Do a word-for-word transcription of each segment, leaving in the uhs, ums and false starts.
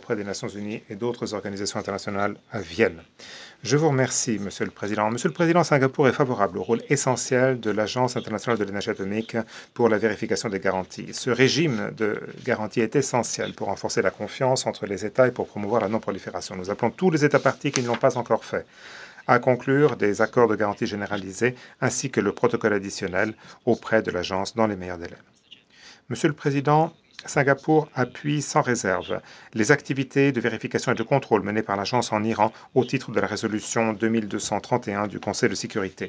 auprès des Nations Unies et d'autres organisations internationales à Vienne. Je vous remercie, Monsieur le Président. Monsieur le Président, Singapour est favorable au rôle essentiel de l'Agence internationale de l'énergie atomique pour la vérification des garanties. Ce régime de garantie est essentiel pour renforcer la confiance entre les États et pour promouvoir la non-prolifération. Nous appelons tous les États parties qui ne l'ont pas encore fait à conclure des accords de garantie généralisés ainsi que le protocole additionnel auprès de l'Agence dans les meilleurs délais. Monsieur le Président, Singapour appuie sans réserve les activités de vérification et de contrôle menées par l'agence en Iran au titre de la résolution deux mille deux cent trente et un du Conseil de sécurité.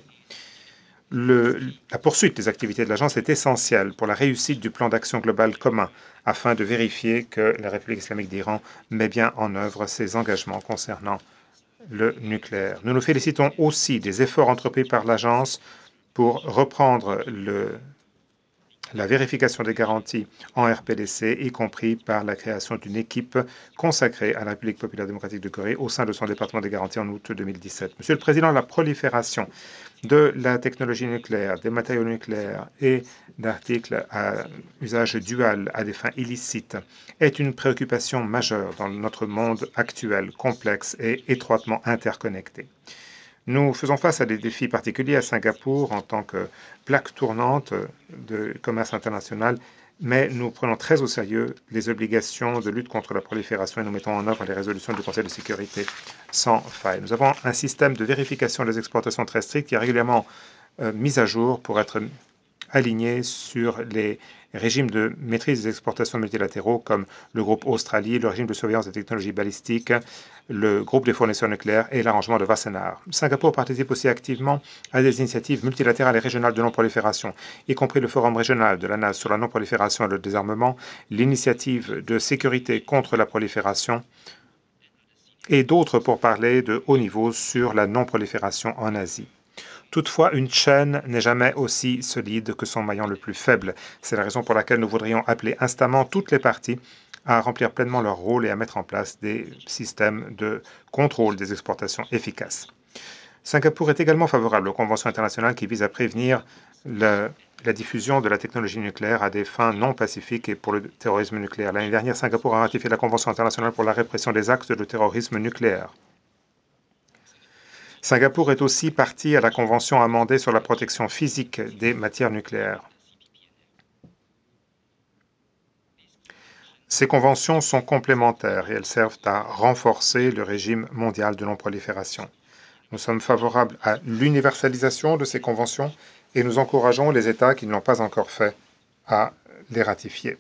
Le, la poursuite des activités de l'agence est essentielle pour la réussite du plan d'action global commun afin de vérifier que la République islamique d'Iran met bien en œuvre ses engagements concernant le nucléaire. Nous nous félicitons aussi des efforts entrepris par l'agence pour reprendre le la vérification des garanties en R P D C, y compris par la création d'une équipe consacrée à la République populaire démocratique de Corée au sein de son département des garanties en août deux mille dix-sept. Monsieur le Président, la prolifération de la technologie nucléaire, des matériaux nucléaires et d'articles à usage dual à des fins illicites est une préoccupation majeure dans notre monde actuel, complexe et étroitement interconnecté. Nous faisons face à des défis particuliers à Singapour en tant que plaque tournante de commerce international, mais nous prenons très au sérieux les obligations de lutte contre la prolifération et nous mettons en œuvre les résolutions du Conseil de sécurité sans faille. Nous avons un système de vérification des exportations très strict qui est régulièrement euh, mis à jour pour être aligné sur les régimes de maîtrise des exportations multilatéraux comme le groupe Australie, le régime de surveillance des technologies balistiques, le groupe des fournisseurs nucléaires et l'arrangement de Wassenaar. Singapour participe aussi activement à des initiatives multilatérales et régionales de non-prolifération, y compris le forum régional de la N A S sur la non-prolifération et le désarmement, l'initiative de sécurité contre la prolifération et d'autres pour parler de haut niveau sur la non-prolifération en Asie. Toutefois, une chaîne n'est jamais aussi solide que son maillon le plus faible. C'est la raison pour laquelle nous voudrions appeler instamment toutes les parties à remplir pleinement leur rôle et à mettre en place des systèmes de contrôle des exportations efficaces. Singapour est également favorable aux conventions internationales qui visent à prévenir le, la diffusion de la technologie nucléaire à des fins non pacifiques et pour le terrorisme nucléaire. L'année dernière, Singapour a ratifié la Convention internationale pour la répression des actes de terrorisme nucléaire. Singapour est aussi partie à la Convention amendée sur la protection physique des matières nucléaires. Ces conventions sont complémentaires et elles servent à renforcer le régime mondial de non-prolifération. Nous sommes favorables à l'universalisation de ces conventions et nous encourageons les États qui ne l'ont pas encore fait à les ratifier.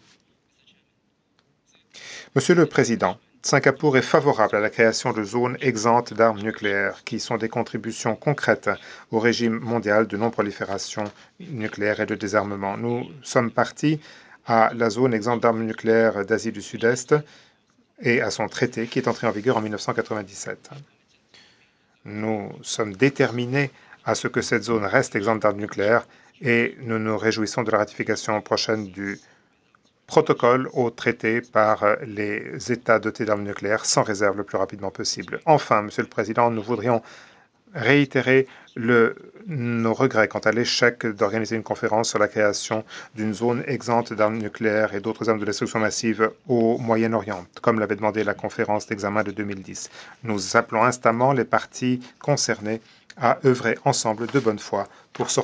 Monsieur le Président, Singapour est favorable à la création de zones exemptes d'armes nucléaires, qui sont des contributions concrètes au régime mondial de non-prolifération nucléaire et de désarmement. Nous sommes partis à la zone exempte d'armes nucléaires d'Asie du Sud-Est et à son traité qui est entré en vigueur en mille neuf cent quatre-vingt-dix-sept. Nous sommes déterminés à ce que cette zone reste exempte d'armes nucléaires et nous nous réjouissons de la ratification prochaine du protocole au traité par les États dotés d'armes nucléaires sans réserve le plus rapidement possible. Enfin, Monsieur le Président, nous voudrions réitérer le, nos regrets quant à l'échec d'organiser une conférence sur la création d'une zone exempte d'armes nucléaires et d'autres armes de destruction massive au Moyen-Orient, comme l'avait demandé la conférence d'examen de deux mille dix. Nous appelons instamment les parties concernées à œuvrer ensemble de bonne foi pour sortir